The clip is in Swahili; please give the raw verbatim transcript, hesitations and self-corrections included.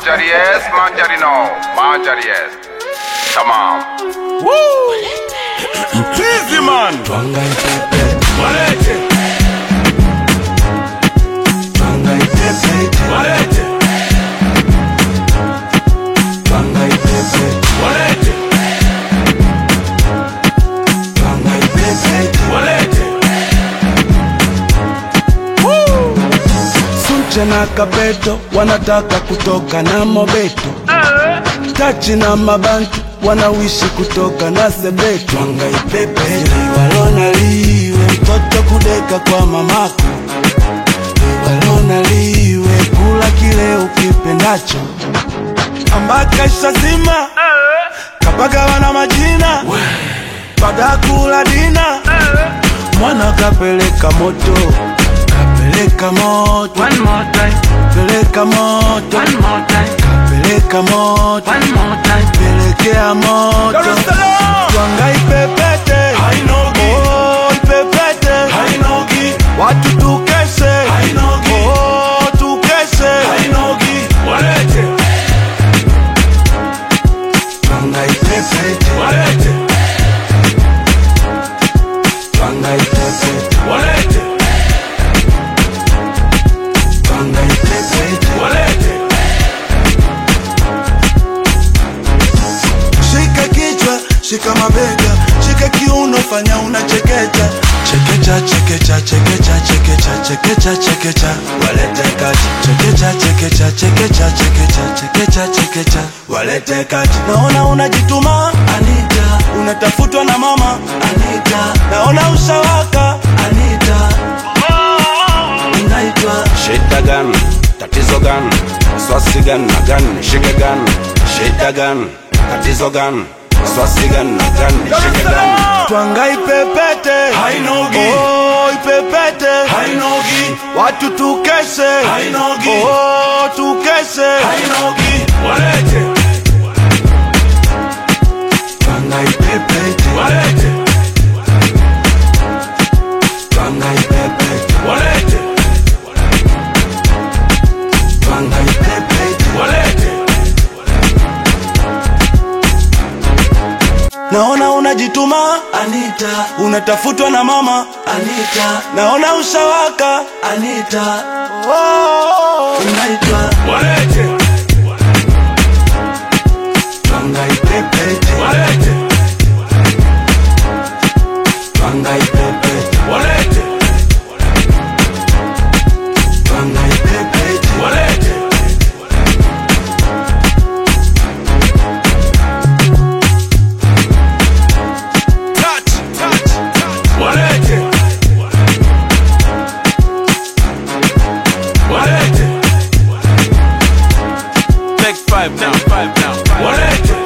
Manjari yes, manjari no, manjari yes. Tamam. Woo! Easy man. Twanga ipepe. Walete. Twanga ipepe. Walete. Twanga ipepe. Walete. Twanga ipepe. Walete. Woo! Sunche na Kapeto wanataka kutoka na Mobeto. Tachi na Mabantu wanawishi kutoka na Sebeto. Twanga ipepe. Walona liwe mtoto kudeka kwa mamako. Walona liwe kula kile ukipendacho. Ambaka ishazima kabaga wana majina. Baada kula dina mwana kapeleka moto. Kapeleka moto. One more time, Peleka moto. one more time, Peleka moto. one more time. Pelekea moto. Dar es Salaam. Twanga ipepete. Hainogi. Oh, ipepete. Hainogi. Watu tukeshe. Hainogi. Oh, tukeshe. Hainogi. Walete. Twanga ipepete. Walete. Twanga ipepete. Walete. Twanga ipepete. Walete. Shika kichwa, shika mabega, shika kiuno, fanya unachekecha. Chekecha, chekecha, chekecha, chekecha, chekecha, chekecha. Walete kati. Chekecha, chekecha, chekecha, chekecha, chekecha, chekecha. Walete kati. Naona unajituma, Anita. Unatafutwa na mama, Anita. Naona ushawaka, Anita. Unaitwa Shida gani, tatizo gani, swasi gani na gani, shike gani. Shida gani, tatizo gani, swasi gani na gani, shike gani. Twanga ipepete. Hainogi. Oh, ipepete. Hainogi. Watu tukeshe. Hainogi. Oh, tukeshe. Hainogi. Walete. Twanga ipepete. Walete. Twanga ipepete. Walete. Twanga ipepete. Walete. Naona unajituma, Anita. Unatafutwa na mama, Anita. Naona ushawaka, Anita. Oh, unaitwa Walete. Twanga ipepete. Walete. Twanga ipepete. Walete. Twanga ipepete. Walete. Touch, touch, touch. Walete. Walete. Take five now, five now. Walete.